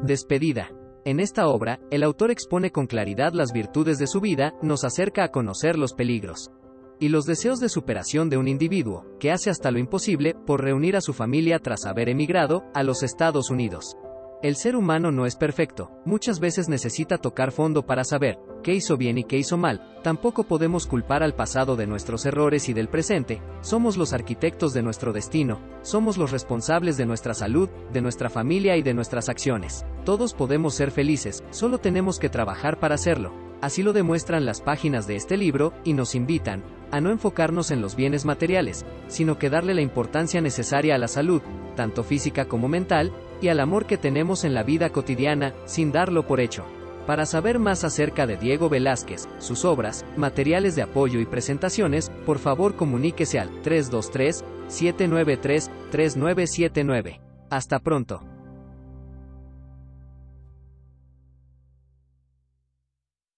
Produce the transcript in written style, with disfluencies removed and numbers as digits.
Despedida. En esta obra, el autor expone con claridad las virtudes de su vida, nos acerca a conocer los peligros y los deseos de superación de un individuo, que hace hasta lo imposible por reunir a su familia tras haber emigrado a los Estados Unidos. El ser humano no es perfecto, muchas veces necesita tocar fondo para saber qué hizo bien y qué hizo mal. Tampoco podemos culpar al pasado de nuestros errores y del presente. Somos los arquitectos de nuestro destino, somos los responsables de nuestra salud, de nuestra familia y de nuestras acciones. Todos podemos ser felices, solo tenemos que trabajar para hacerlo. Así lo demuestran las páginas de este libro, y nos invitan a no enfocarnos en los bienes materiales, sino que darle la importancia necesaria a la salud, tanto física como mental, y al amor que tenemos en la vida cotidiana, sin darlo por hecho. Para saber más acerca de Diego Velázquez, sus obras, materiales de apoyo y presentaciones, por favor comuníquese al 323-793-3979. Hasta pronto.